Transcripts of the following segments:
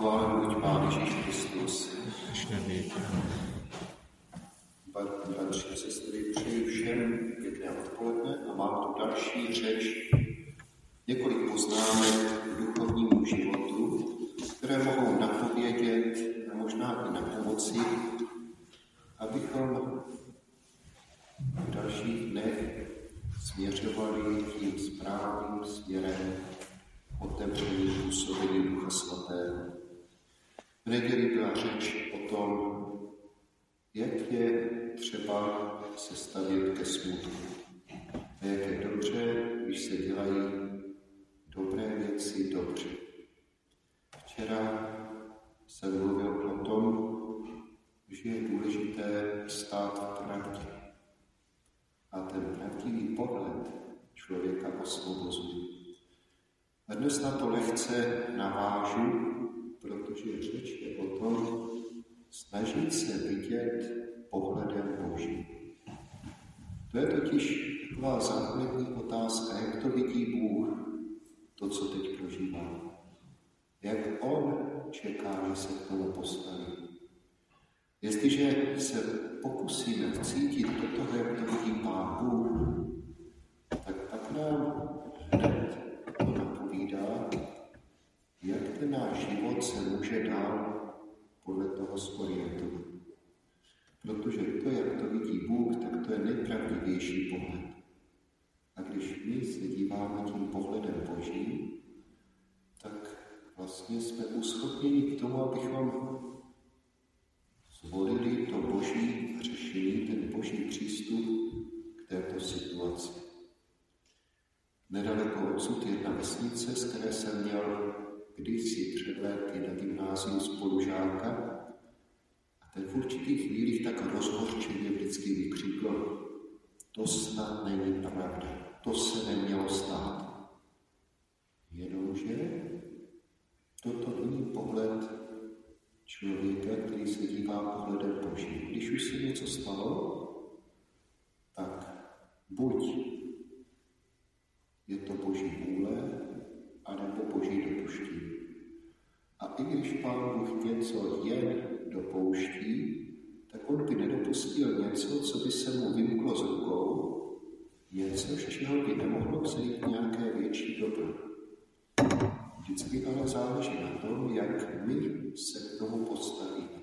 Pochválen buď Pán Ježíš Kristus. Bratři a sestry, přeji všem pěkné odpoledne a mám tu další řeč, několik poznámek k duchovnímu životu, které mohou napovědět a možná i na pomoci, abychom v dalších dnech směřovali tím správným směrem otevření působení Ducha Svatého. V neděli byla řeč o tom, jak je třeba se stavět ke smutku. A jak je dobře, když se dělají dobré věci dobře. Včera jsem mluvil o tom, že je důležité stát v pravdě. A ten pravdivý pohled člověka osvobozuje. A dnes na to lehce navážu, protože řeč je o tom, snažit se vidět pohledem Božím. To je totiž taková základní otázka, jak to vidí Bůh, to, co teď prožívá. Jak On čeká, že se k tomu postaví. Jestliže se pokusíme vcítit do toho, jak to vidí Pán Bůh, tak pak nám hned to napovídá, jak ten náš život se může dál podle toho zorientovat. Protože to, jak to vidí Bůh, tak to je nejpravdivější pohled. A když my se díváme tím pohledem Božím, tak vlastně jsme uschopněni k tomu, abychom zvolili to Boží řešení, ten Boží přístup k této situaci. Nedaleko odsud jedna vesnice, z které jsem měl kdysi před lety na gymnáziu spolužáka, a ten v určitých chvílích tak rozhořčeně vždycky vykřikl: to snad není pravda, to se nemělo stát. Jenomže toto není pohled člověka, který se dívá pohledem Božím. Když už se něco stalo, tak buď je to Boží vůle, anebo Boží dopuštění. A i když Pán Bůh něco jen dopouští, tak on by nedopustil něco, co by se mu vymklo z rukou, něco, z čeho by nemohlo vzejít nějaké větší dobro. Vždycky ale záleží na tom, jak my se k tomu postavíme.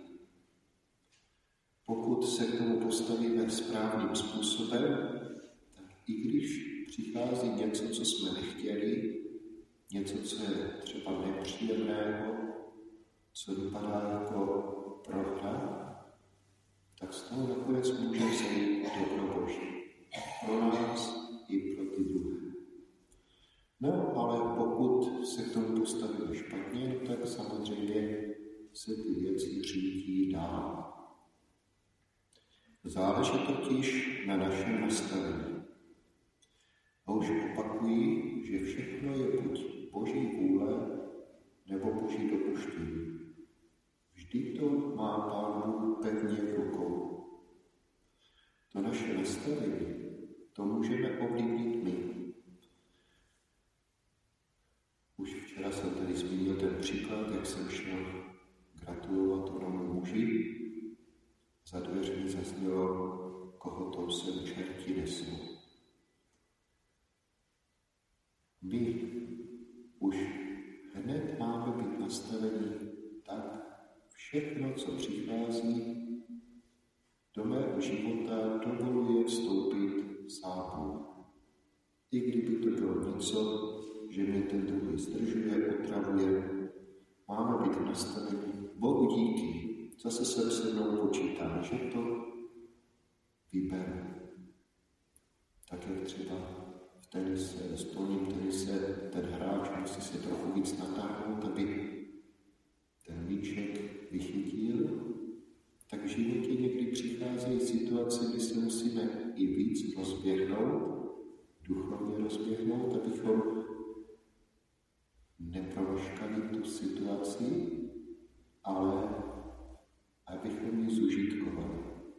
Pokud se k tomu postavíme správným způsobem, tak i když přichází něco, co jsme nechtěli, něco, co je třeba nepříjemného, co vypadá jako prohra, tak z toho nakonec může vzejít dobro Boží. Pro nás i pro ty druhé. No, ale pokud se k tomu postavíme špatně, tak samozřejmě se ty věci řítí dál. Záleží totiž na našem nastavení. A už opakuji, že všechno je buď Boží vůle, nebo Boží dopuštění. Vždy to má Pán Bůh pevně v rukou. To naše nastavení, to můžeme ovlivnit my. Už včera jsem tady zmínil ten příklad, jak jsem šel gratulovat onomu muži. Za dveřmi zaznělo: koho to sem čerti nesou. My už hned máme být nastavení tak, všechno, co přichází do mého života, dovoluje vstoupit sápou. I kdyby to bylo něco, že mě ten druhý zdržuje, otravuje, máme být nastavení. Bohu díky, zase jsem se mnou počítá, že to vyberu. Tak jak třeba v tenise, stolním tenise, ten hráč musí se trochu víc natáhnout, aby ten míček vychytil, tak v životě někdy přicházejí situace, kdy se musíme i víc rozběhnout, duchovně rozběhnout, abychom nepromeškali tu situaci, ale abychom ji zužitkovali.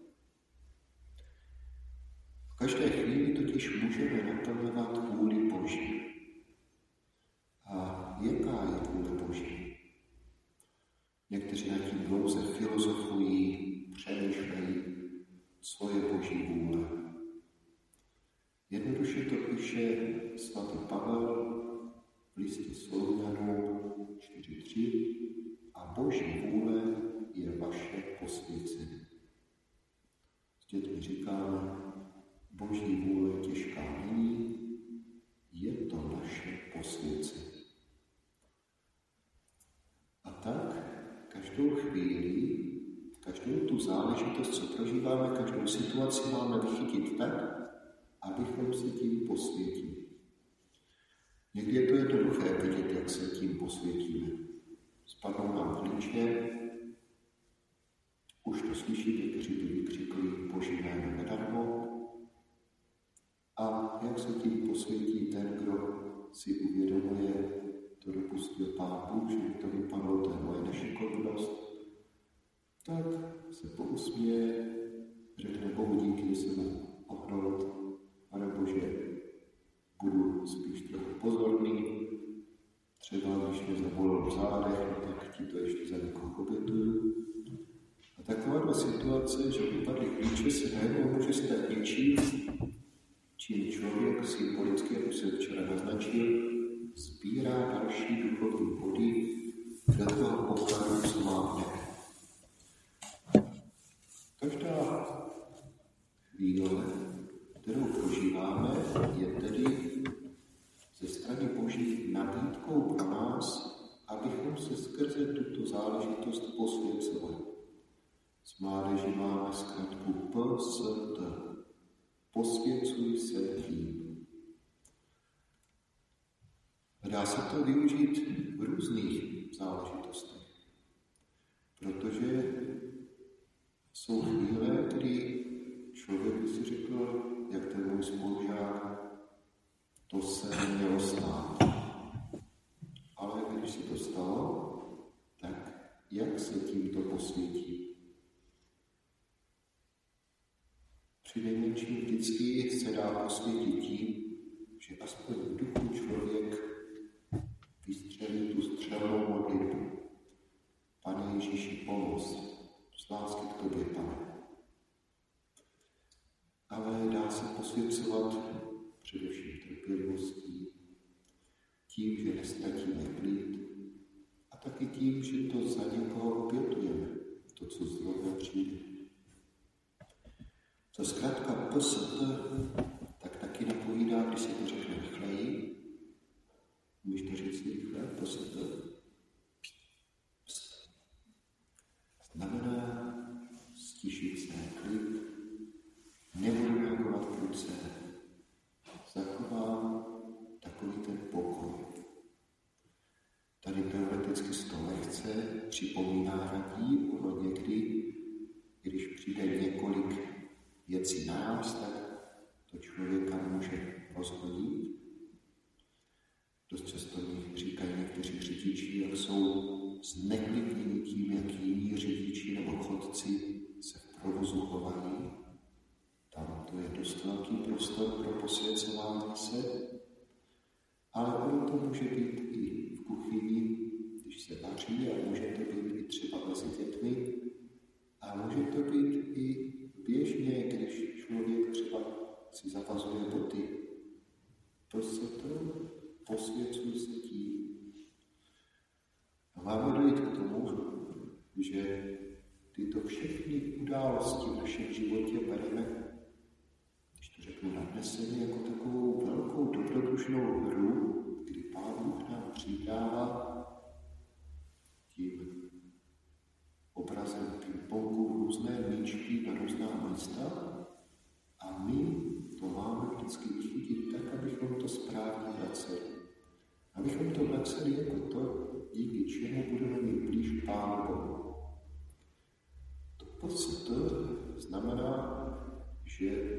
V každé chvíli totiž můžeme naplňovat vůli Boží. A jaká je vůle Boží? Někteří nad tím dlouze filozofují, přemýšlejí, co je Boží vůle. Jednoduše to píše svatý Pavel v listě Solunjanům 4.3 a Boží vůle je vaše posvěcení. S dětmi říkáme, Boží vůle těžká není, je to naše posvěcení. A tak každou chvíli, každou tu záležitost, co prožíváme, každou situaci máme vychytit tak, abychom se tím posvětili. Někdy je to jednoduché vidět, jak se tím posvětíme. Spadnou nám klíče, už to slyšíte, kteří by vykřikli Boží jméno nedarmo. A jak se tím posvětí ten, kdo si uvědomuje, to dopustil Pán Bůh, že to vypadlo, to je moje nešikovnost, tak se pousměje, řekne Bohu díky, že se mu ohnout, Pane Bože, budu spíš trochu pozorný, třeba když mě zabolel v zádech, no tak ti to ještě za někoho obětuju. A taková situace, že vypadly klíče, se najednou může stát něčím, čím člověk symbolicky, jak už jsem včera naznačil, sbírá další duchovní body do toho pokladu, co má v něm. Každá chvíle, kterou prožíváme, je tedy ze strany Boží nabídkou pro nás, abychom se skrze tuto záležitost posvěcovali. S mládeží máme zkrátku PST. Posvěcuj se tím. Dá se to využít v různých záležitostech, protože jsou chvíle, kdy člověk by si řekl, jak ten můj spolužák, to se nemělo stát. Ale když se to stalo, tak jak se tímto posvětí? Přinejmenším vždycky se dá posvětit tím, že aspoň v duchu člověk vystřelí tu střelnou modlitbu. Pane Ježíši, pomoz, z lásky k tobě, Pane. Ale dá se posvěcovat především trpělivostí, tím, že nestratíme klid a taky tím, že to za někoho obětujeme, to, co zrovna přijde. To zkrátka PST, tak taky napovídá, když se to řekne rychleji. Můžeš to říct rychle, PST. Znamená stišit se, klid, nebudu reagovat prudce, zachovám takový ten pokoj. Tady teoreticky z toho lehce připomíná radí, ono někdy, když přijde několik věcí naraz, tak to člověka může rozhodit. Dost často mi říkají někteří řidiči, jak jsou zneklidněni tím, jak jiní řidiči nebo chodci se v provozu chovají. Tam to je dost velký prostor pro posvěcování se, ale ono to může být i v kuchyni, když se vaří, a může to být i třeba mezi dětmi, a může to být i běžně, když člověk třeba si zavazuje boty. Prostě to posvěcuje se tím. A máme dojít k tomu, že tyto všechny události v našem životě bereme, když to řeknu nadneseně, jako takovou velkou dobrodružnou hru, kdy Pán Bůh nám přidává tím obrazem ping-pongu různé míčky na různá místa a my to máme vždycky vychytit tak, abychom to správně vraceli. Abychom to vraceli jako to, díky čemu budeme mít blíž k Pánu Bohu. To podstatě znamená, že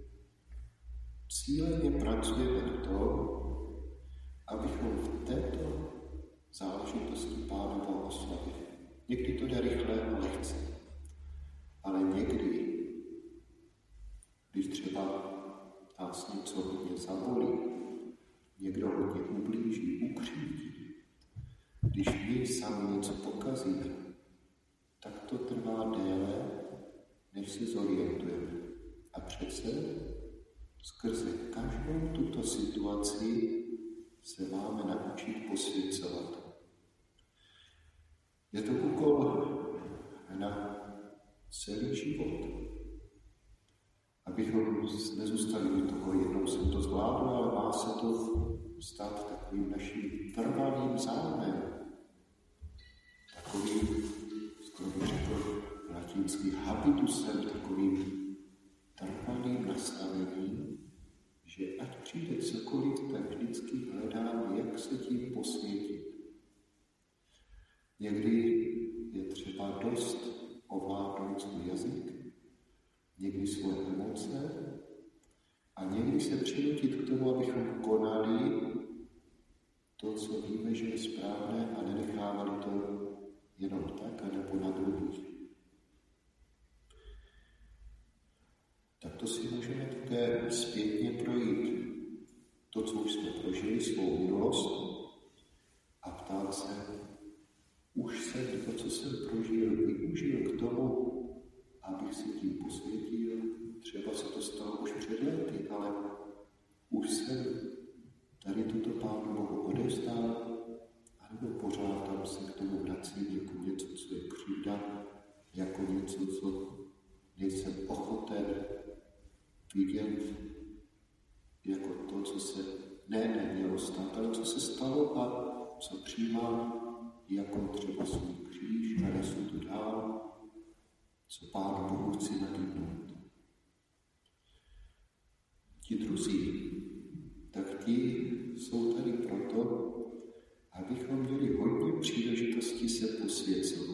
cíleně pracujeme na to, abychom v této záležitosti Pána Boha oslavili. Někdy to jde rychle a lehce, ale někdy, když třeba nás něco hodně zabolí, někdo hodně ublíží, ukřívdí, když my sami něco pokazíme, tak to trvá déle, než se zorientujeme. A přece skrze každou tuto situaci se máme naučit posvěcovat. Je to úkol na celý život. Abychom nezůstali u toho, jednou jsem to zvládl, ale má se to stát takovým naším trvalým zájmem. Takovým, skoro bych řekl, latinským habitusem, takovým trvalým nastavením, že ať přijde cokoliv, tak vždycky hledám, jak se tím posvětit. Někdy je třeba dost ovládnout svůj jazyk, někdy svoje emoce a někdy se přinutit k tomu, abychom konali to, co víme, že je správné a nenechávali to jenom tak, anebo na druhých. Tak to si můžeme také zpětně projít to, co už jsme prožili, svou minulost a ptát se, už jsem to, co jsem prožil, využil k tomu, abych si tím posvětil. Třeba se to stalo už před lety, ale už jsem tady tuto Pánu Bohu odevzdal, anebo pořád tam se k tomu vracím jako něco, co je křivda, jako něco, co nejsem ochoten vidět jako to, co se nemělo stát, ale co se stalo a co přijímám jako třeba svůj kříž a nesu to dál, co Pánu Bohu chci nabídnout. Ti druzí, tak ti jsou tady proto, abychom měli hodně příležitosti se posvěcovat.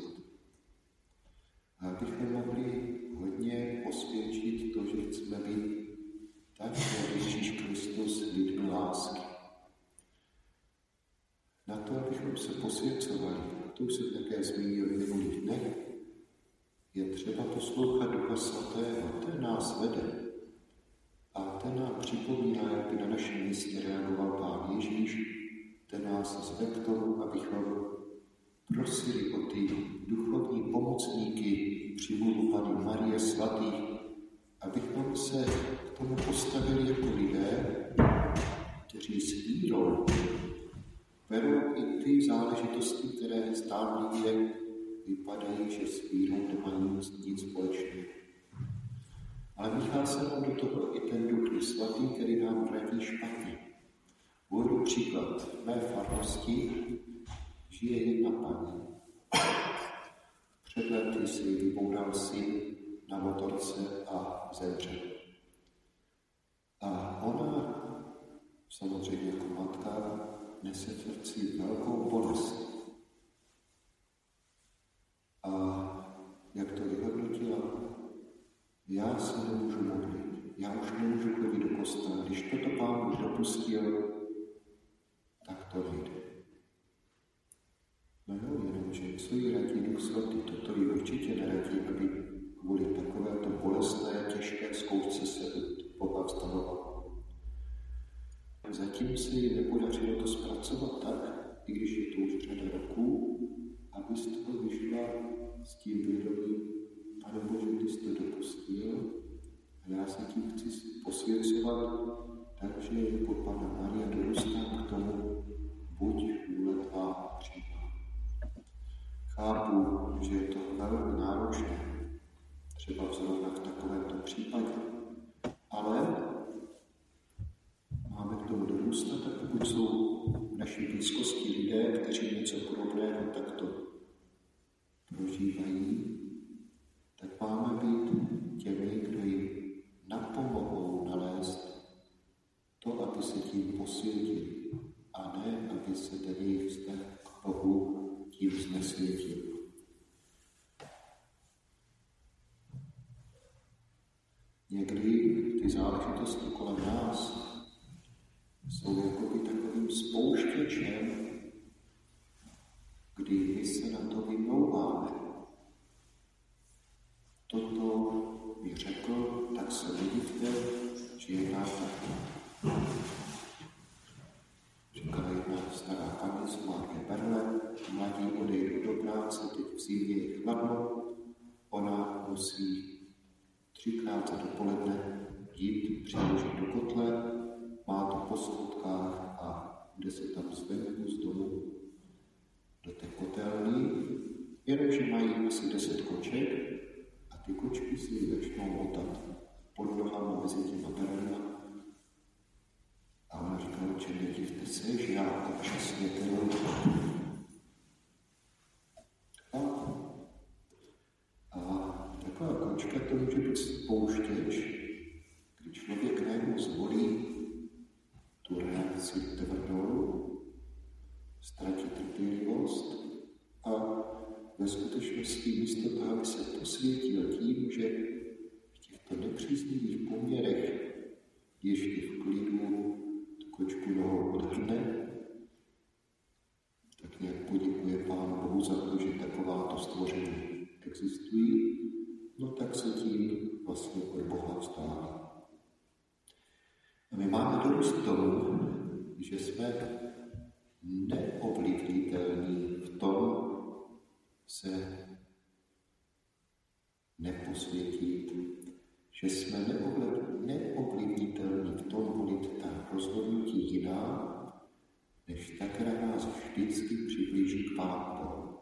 A abychom mohli hodně posvědčit to, že chceme být tak, jak Ježíš Kristus lidmi lásky. Na to, abychom se posvěcovali, to už jsem také zmínil v minulých dnech, je třeba poslouchat Ducha Svatého, ten nás vede. A ten nám připomíná, jak by na našem místě reagoval Pán Ježíš, ten nás zve k tomu, abychom prosili o ty duchovní pomocníky při vůli Panny Marie svatých, abychom se k tomu postavili jako lidé, kteří s vírou berou i ty záležitosti, které zdánlivě vypadají, že s vírou nemají nic společného. Ale míchá se nám do toho i ten Duch Svatý, který nám radí špatně. Uvedu příklad. V mé farnosti žije jedna paní. Před lety si vyboural syn na motorce a zemřel. A ona, samozřejmě jako matka, nese v srdci velkou bolest. A jak to vyhodnotila? Já se nemůžu modlit, já už nemůžu chodit do kostela. Když toto Pán už dopustil, tak to nejde. No jo, jenomže co jí radí Duch Svatý? Toto jí určitě neradí, aby kvůli takovéto bolestné, těžké zkoušce se Boha vstanovala. Zatím se jí nepodařilo to zpracovat tak, i když je to už řada roků, aby z toho vyšla s tím vědomím, Pane Bože, ty jsi to dopustil a já se tím chci posvěcovat, takže jako Panna Maria dorůstám k tomu, buď vůle tvá přímá. Chápu, že je to velmi náročné, třeba zrovna v takovémto případě, ale máme k tomu dorůstat a pokud jsou v naší blízkosti lidé, kteří něco podobného takto prožívají, tak máme být těmi, kdo jim napomohou nalézt to, aby se tím posvětili, a ne, aby se ten jejich vztah k Bohu tím znesvětil. Někdy ty záležitosti kolem nás jsou jakoby takovým spouštěčem, kdy my se na to vymlouváme. Toto mi řekl, tak se vidíte, že je nás taky. Říkala jedna stará paní z Mladé Berle, mladí odejdou do práce, teď v zimě je chladno, ona musí 3krát za dopoledne jít, přiložit do kotle, má to po schůdkách a jde se tam zvenku z domu do té kotelny, jenomže mají asi 10 koček a ty kočky si začnou motat pod nohama mezi těma beranama. A ona říká, že nedivte se, že já občas některou a taková kočka to může být spouštěč, kdy člověk najednou zvolí tu reakci tvrdou, ztratí trpělivost a ve skutečnosti místo toho, aby se posvětil tím, že v těchto nepříznivých poměrech ještě v klidu tu kočku nohou odhrne, tak nějak poděkuje Pánu Bohu za to, že takováto stvoření existují, no tak se tím vlastně od Boha vzdálí. A my máme dorůst tomu, že jsme neovlivnitelní v tom se neposvětit, že jsme neovlivnitelní v tom volit ta rozhodnutí jiná, než ta, která nás vždycky přiblíží k Pánu Bohu.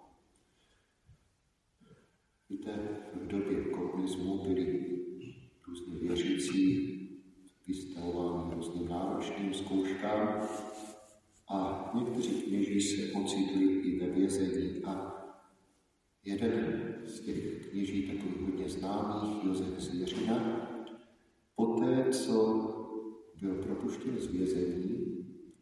Víte, v době komunismu byli různí věřící vystavováni různým náročným zkouškám a někteří kněží se ocitli i ve vězení a jeden z těch kněží, takových hodně známých, Josef Zvěřina, poté, co byl propuštěn z vězení,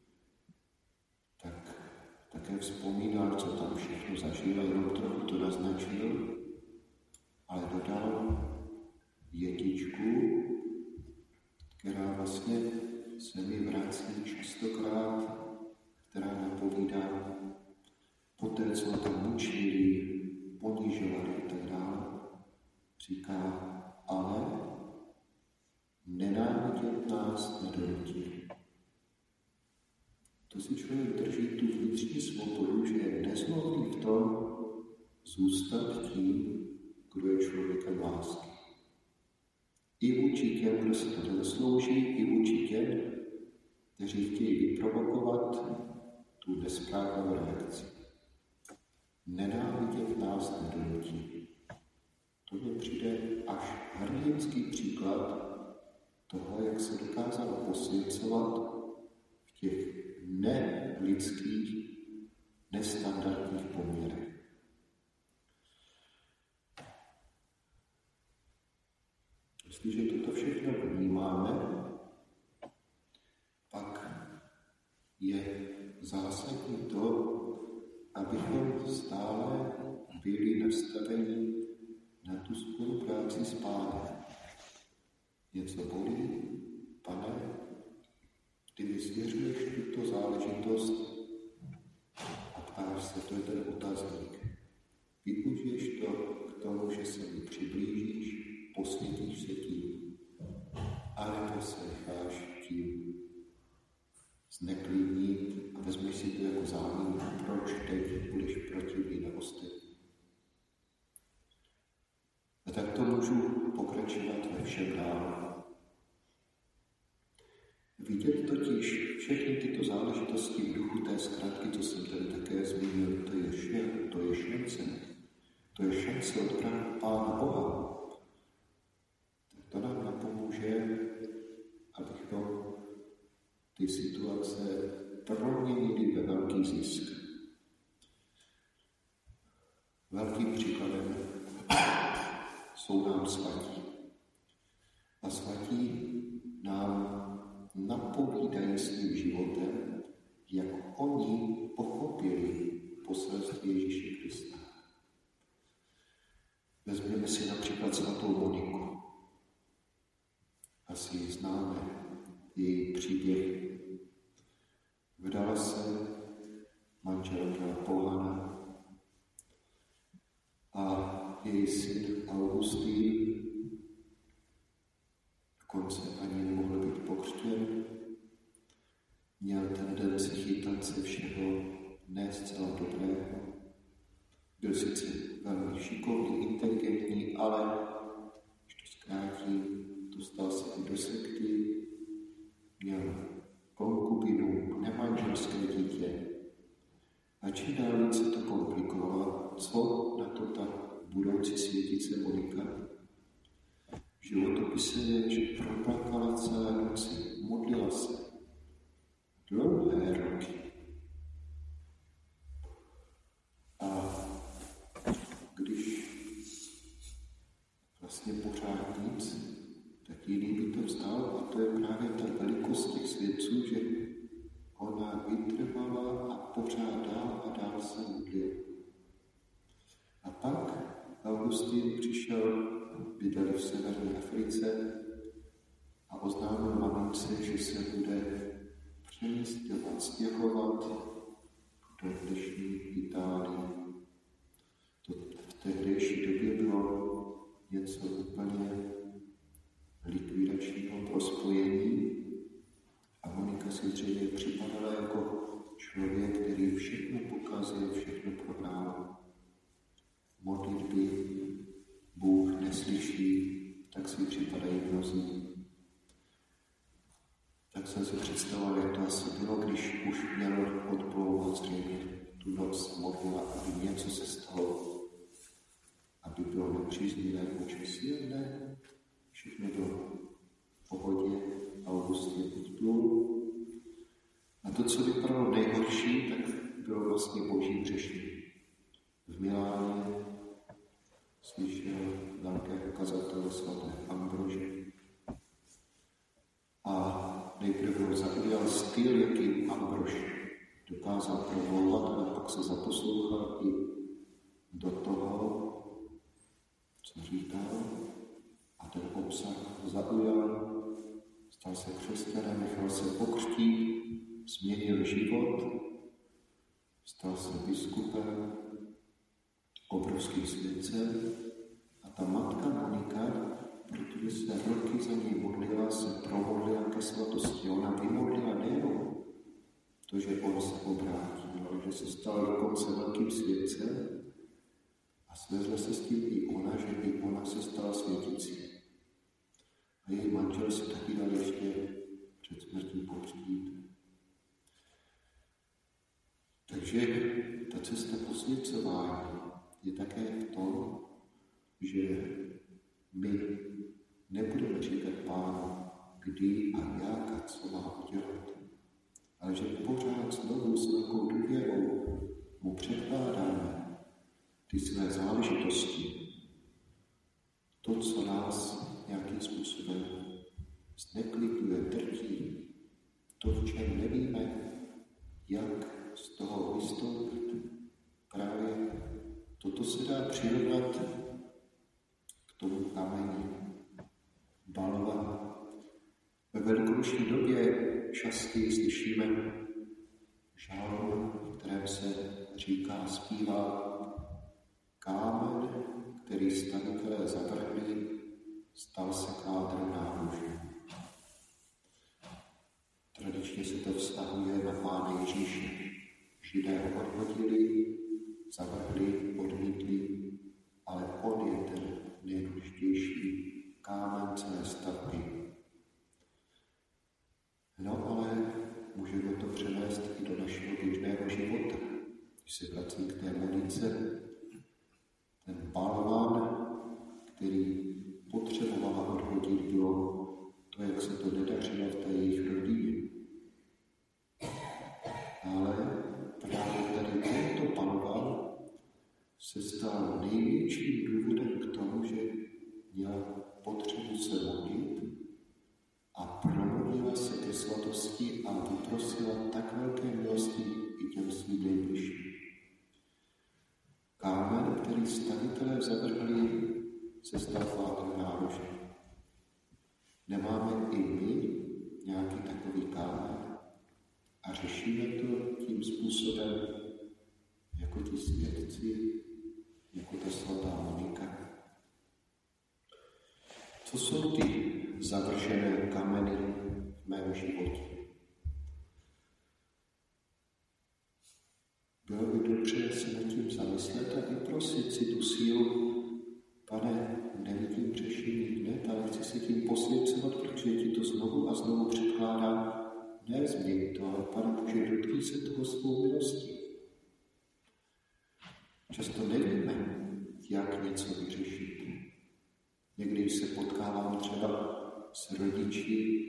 tak také vzpomínal, co tam všechno zažil a jenom trochu to naznačil, ale dodal větičku, která vlastně se mi vrací častokrát, která napovídá poté, co tam mučili, ponižovali a tak dále, říká, ale nenávidět nás nedonutí. To si člověk drží tu vnitřní svobodu, že je nezlobný v tom zůstat tím, kdo je člověkem lásky. I vůči těm, kdo se to nezaslouží, i vůči těm, kteří chtějí vyprovokovat tu nesprávnou reakci. Nenávidět nás nedonutí. To mi přijde až hrdinský příklad toho, jak se dokázal posvěcovat v těch nelidských, nestandardních poměrech. Jestliže toto všechno vnímáme, pak je zásadní to, abychom stále byli nastaveni na tu spolupráci s Pánem. Něco bolí, Pane, ty mi svěřuješ tuto záležitost a ptáš se, to je ten otazník. Využiješ to k tomu, že se mi přiblížíš, posvětíš se tím, anebo se necháš tím zneklidnit a vezmeš si to jako záminku, proč teď budeš protivný na ostatní. A tak to můžu pokračovat ve všem dál. Vidět totiž všechny tyto záležitosti v duchu té zkratky, co jsem tady také zmínil, to je šance. To je šance od Pána Boha. Tak to nám napomůže, abychom ty situace proměnili ve velký zisk. Velkým příkladem jsou nám svatí. A svatí nám napovídají svým životem, jak oni pochopili poselství Ježíše Krista. Vezměme si například svatou Moniku. Asi ji známe, její příběh. Vdala se, manžel byl pohana a její syn Augustín dokonce ani nemohl být pokřtěn. Měl tendenci chytat se všeho ne zcela dobrého. Byl sice velmi šikovný, inteligentní, ale když to zkrátím, dostal se i do sekty, měl konkubinu, nemanželské dítě. A čím dál víc se to komplikovalo, co na to ta budoucí světice Monika? V životopise je, že proplakala celé noci, modlila se dlouhé roky. A když vlastně pořád nic, tak jiný by to vzdal, a to je právě ta velikost těch svědců, že ona vytrvala a pořád dál a dál se modlil. A pak Augustin přišel, bydleli v severní Africe a oznámil mamince, že se bude stěhovat do dnešní Itálii. To v tehdejší době bylo něco úplně likvidačního pro spojení a Monika si zřejmě připadala jako člověk, který všechno pokazil, všechno prohrál. Modlitby Bůh neslyší, tak si připadají mnozí. Tak jsem si představoval, jak to asi bylo, když už měl odplouvat zřejmě tu noc modlila, aby něco se stalo, aby bylo nepříznivé počasí, ne? Všechno bylo v pohodě, Augustin odplul. A to, co vypadalo nejhorší, tak bylo vlastně boží řešení. V Miláně slyšel velkého kazatele svaté Ambrože a nejprve ho zaujal styl, jakým Ambrož dokázal promlouvat, ale pak se zaposlouchal i do toho, co říkal, a ten obsah zaujal, stal se křesťanem, nechal se pokřtít, změnil život, stal se biskupem, obrovským svědcem, a ta matka Monika, protože se roky za něj modlila, se promodlila ke svatosti. Ona vymodlila nejenom to, že on se obrátil, ale že se stal dokonce velkým svědcem a svezla se s tím i ona, že i ona se stala světící. A její manžel se taky dal ještě před smrtí pokřtít. Takže ta cesta posvěcování je také v tom, že my nebudeme říkat Pánu, kdy a jak a co má udělat, ale že pořád znovu s velkou důvěrou mu předkládáme ty své záležitosti, to, co nás nějakým způsobem zneklidňuje, drtí, to, v čem nevíme, jak z toho vystoupit. Právě toto se dá přirovnat k tomu kameni. Balva. Ve velikonoční době častěji slyšíme žalm, v kterém se říká, zpívá: kámen, který stavitelé zavrhli, stal se kádrem náboží. Tradičně se to vztahuje na Pána Ježíše. Židé ho odhodili, zavrhli, odmítli, ale on je ten nejdůležitější kámen celé stavby. No ale můžeme to přenést i do našeho běžného života. Když se vracím k té Monice, ten balvan, který potřebovala odhodit, bylo to, jak se to nedařilo v té jejich rodině. Ale právě tady tento balvan se stal největším důvodem k tomu, že měla potřebu se modlit a promodlila se ke svatosti a vyprosila tak velké milosti i těm svým nejbližším. Kámen, který stavitelé zavrhli, se stal kádrem náboží. Nemáme i my nějaký takový kámen a řešíme to tím způsobem, jako ti svědci, jako ta svatá Monika. Co jsou ty zavržené kameny v mém životě? Bylo by dobře se nad tím zamyslet a vyprosit si tu sílu. Pane, nevidím řešení hned, ale chci se tím posvěcovat, protože ti to znovu a znovu předkládám. Ne změň to, ale Pane Bože, dotkni se toho svou milostí. Často nevíme, jak něco vyřešit. Někdy se potkávám třeba s rodiči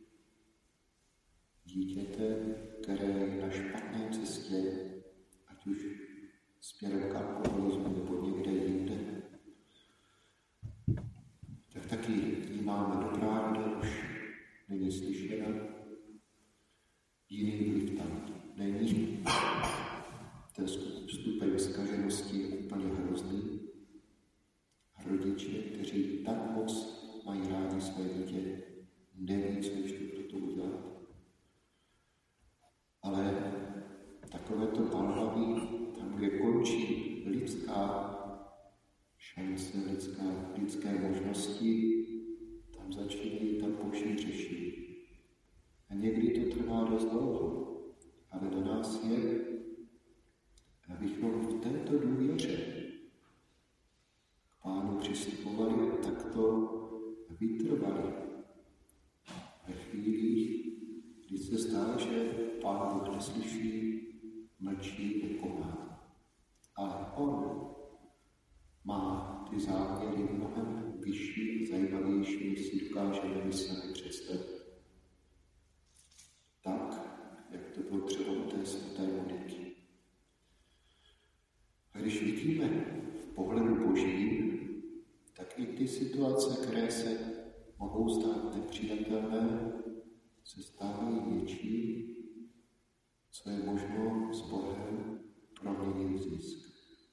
dítěte, které je na špatné cestě, ať už směrem k alkoholismu nebo někde jinde. Tak taky vnímáme dobrá rada, už není slyšena. Jiný vliv tam není. Ten stupeň zkaženosti je úplně hrozný. A rodiče, kteří tak moc mají rádi své dítě, neví, co ještě pro to udělat. Ale takovéto balvaví, tam, kde končí lidská šance, lidské možnosti, tam začínají tam boží řešení. A někdy to trvá dost dlouho, ale na nás je, abychom v této důvěře k Pánu přistupovali a takto vytrvali. Ve chvílích, kdy se zdá, že Pán Bůh neslyší, mlčí, nekoná. Ale On má ty záměry mnohem vyšší a zajímavější, než si dokážeme my sami představit. Tak, jak to bylo třeba u té svaté Moniky. A když vidíme v pohledu Božím, tak i ty situace, které se mohou stát nepřijatelné, se stávají větší, co je možno s Bohem proměnit zisk.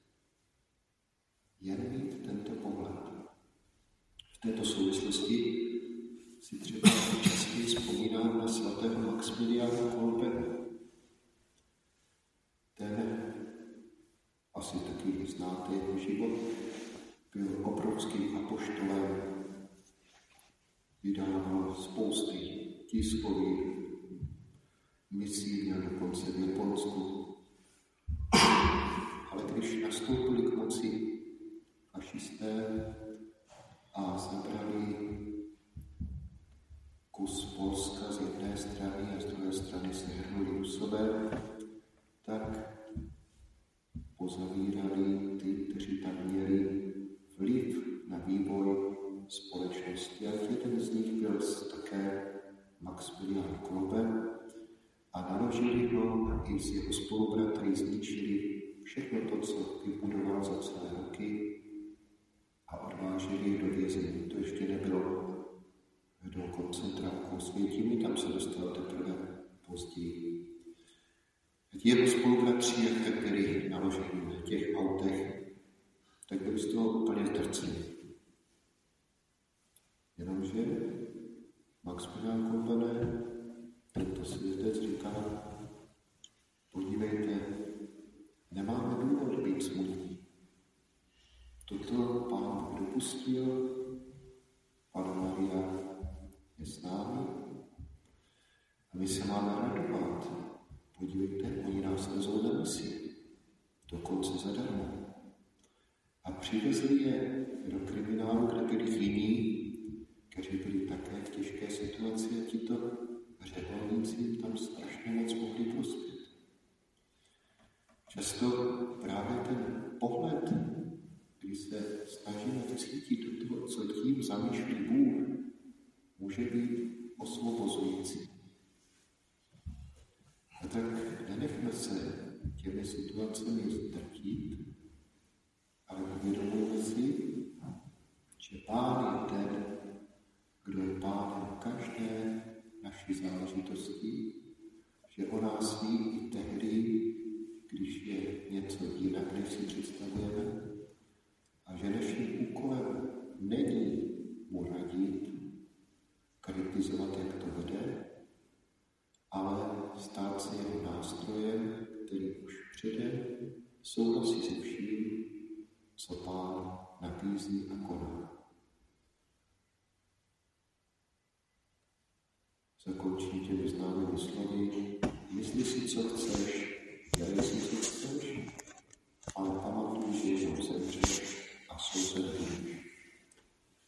Jen mít tento pohled. V této souvislosti si třeba častěji vzpomínám na svatého Maxmiliána Kolbe. Ten, asi taky znáte jeho život, byl obrovským apoštolem, vydával spousty tiskových misí, měl dokonce v Japonsku. Ale když nastoupili k moci fašisté a zabrali kus Polska z jedné strany a z druhé strany se hrnuli Rusové, tak pozavírali ty, kteří tam měli vliv na vývoj společnosti. A jeden z nich byl také Maxmilián Kolbe a naložili ho i s jeho spolubratry, zničili všechno to, co vybudoval za celé roky a odváželi do vězení. To ještě nebylo do koncentráku Světimi, tam se dostal teprve později. Jeho spolubratři, jak byli naloženi na těch autech, tak byli z toho úplně zdrceni. Jenomže Maxmilián Kolbe, tento světec, říká, podívejte, nemáme důvod být smutní. Toto Pán Bůh dopustil, Panna Maria je s námi a my se máme radovat. Podívejte, oni nás vezou na misi, dokonce zadarmo. A přivezli je do kriminálu, kde byli jiní, kteří byli také v těžké situaci a tito řeholníci jim tam strašně moc mohli prospět. Často právě ten pohled, kdy se snažíme cítit do toho, co tím zamýšlí Bůh, může být osvobozující. A tak nenechme se těmi situacemi zdrtit, ale uvědomujeme si, že Pán je ten, kdo je Pánem každé naší záležitosti, že o nás ví i tehdy, když je něco jinak, než si představujeme, a že naším úkolem není mu radit, kritizovat, jak to vede, ale stát se jeho nástrojem, který už předem souhlasí se vším, co Pán nabízí a koná. Zakončím těmi známými slovy. Mysli si, co chceš, dělej si, co chceš,